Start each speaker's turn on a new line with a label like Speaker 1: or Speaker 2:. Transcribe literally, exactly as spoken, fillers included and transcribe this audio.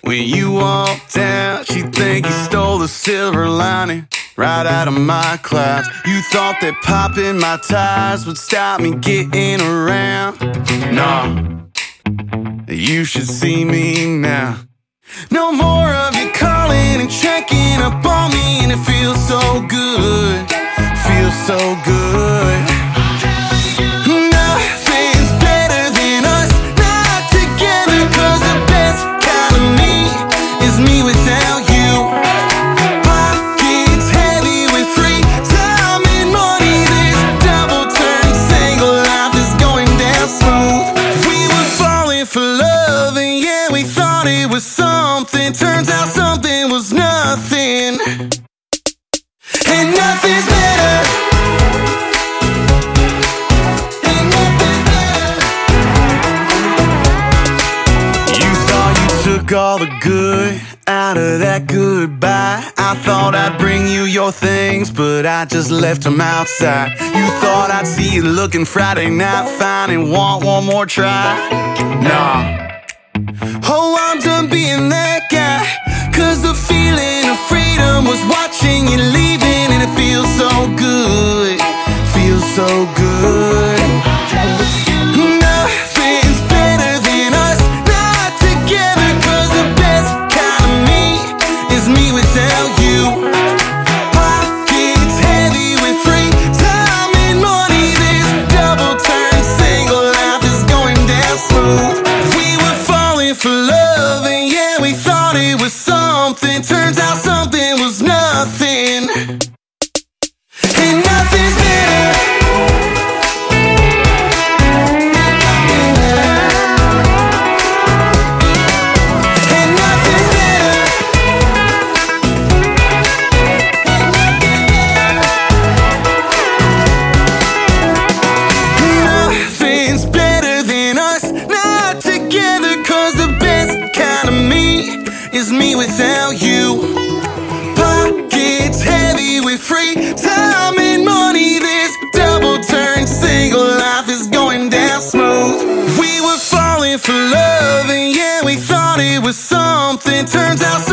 Speaker 1: When you walked out, she'd think you stole the silver lining right out of my clouds. You thought that popping my tires would stop me getting around. No, you should see me now. No more of you calling and checking up on me, and it feels so good, feels so good. Nothing's better than us not together, 'cause the best kind of me is me without you. Pockets heavy with free time and money. This double turn single life is going down smooth. We were falling for love, and yeah, we thought it was something. Turns out something was nothing, and nothing's better. And nothing's better. You thought you took all the good out of that goodbye. I thought I'd bring you your things, but I just left them outside. You thought I'd see you looking Friday night fine and want one more try. Nah. Oh, I'm done being that guy, 'cause the feeling of freedom was watching you leaving, and it feels so good, feels so good. Nothing's better than us not together, 'cause the best kind of me is me without you. Pockets heavy with free time and money. This double turn single life is going down smooth. For love, and yeah, we thought it was something. Turns out something was nothing, and nothing's better. And nothing's better. Nothing's better than us not together, 'cause the best kind of me is me without you. Pockets heavy with free time and money. This double turn single life is going down smooth. We were falling for love, and yeah, we thought it was something. Turns out